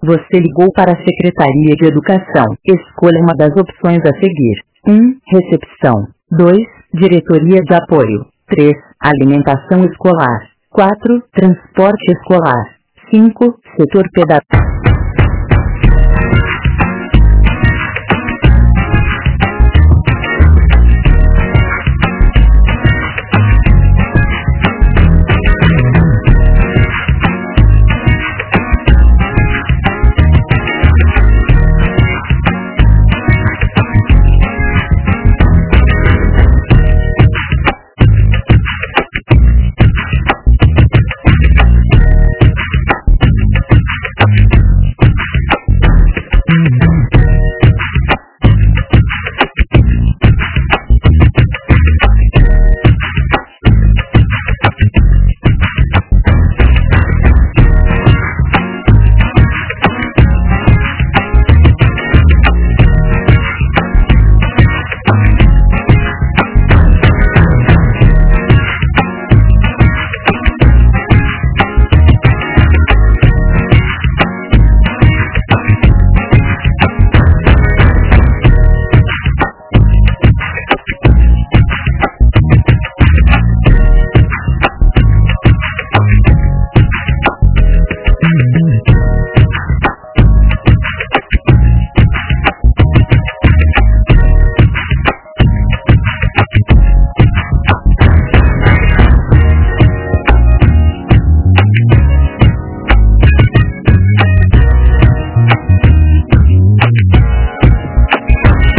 Você ligou para a Secretaria de Educação. Escolha uma das opções a seguir. 1. Recepção. 2. Diretoria de Apoio. 3. Alimentação escolar. 4. Transporte escolar. 5. Setor pedagógico.